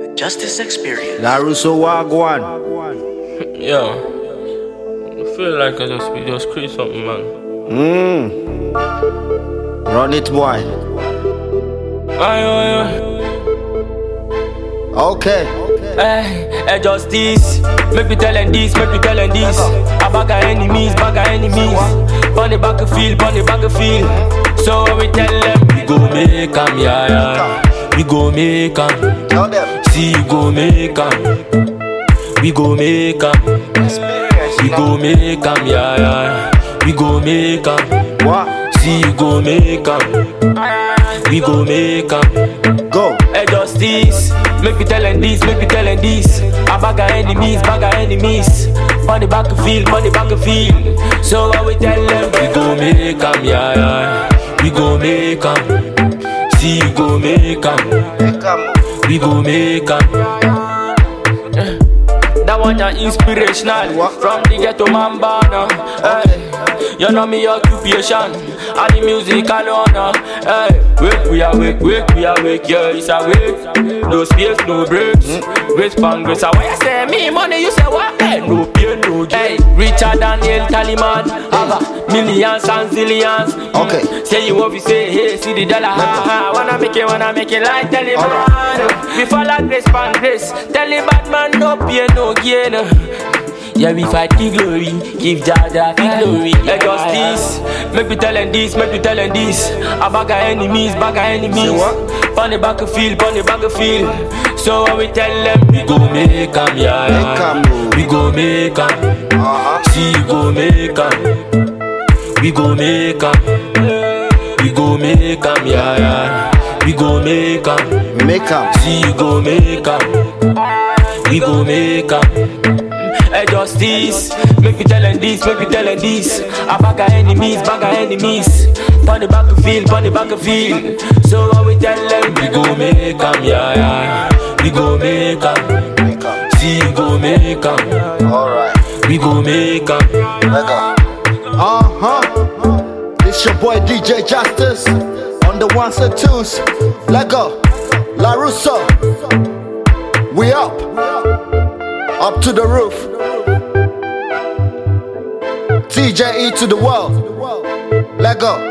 Justice Experience. LaRusso Wagwan. Yeah. I feel like we just create something, man. Run it, boy. Aye. Okay. Hey, justice. Make me tellin' this. A bag of enemies. On the battlefield. So we tell them, we go make 'em, yeah. We go make 'em. Tell them. See, you go make 'em. We go make 'em. We go make 'em, yeah. We go make 'em. What? See, you go make 'em. We go make 'em. Go. Hey, justice. Make me tellin' this. A bag of enemies. On the battlefield. So I will tell them, we go make 'em, yeah. We go make 'em. See, you go make 'em. We go make 'em. That one ya inspirational. What? From the ghetto man banner. Hey, you know me occupation. And the music alone. Hey, wake, we awake. Yeah, it's awake. No space, no breaks. Grace pan grace. Why you say me money? You say what? Hey, no pain, no gain. Hey, richer than El Taliman. Have millions and zillions. Okay. Say you want to say, hey, see the dollar. Wanna make it like Taliban. Alright. We fall like grace pan grace. Tell the bad man no pain, no gain. Yeah, we fight the glory, give Jaja the glory. Hey, justice, make me tellin' this. A bag of enemies. Say what? On the battlefield. So we tell them, we go make 'em, yeah. Make 'em. We go make 'em. See, you go make 'em. We go make 'em. We go make 'em, yeah. We go make 'em. We make 'em. See, you go make 'em. We go make 'em. Hey, justice, make me tellin' this. A bag of enemies. On the battlefield. So I will tell them, we go make 'em, yeah. We go make 'em. See, you go make 'em. Alright. We go make 'em. It's your boy DJ Justice on the ones and twos. Lego. LaRusso. We up to the roof. TJE to the world. Lego.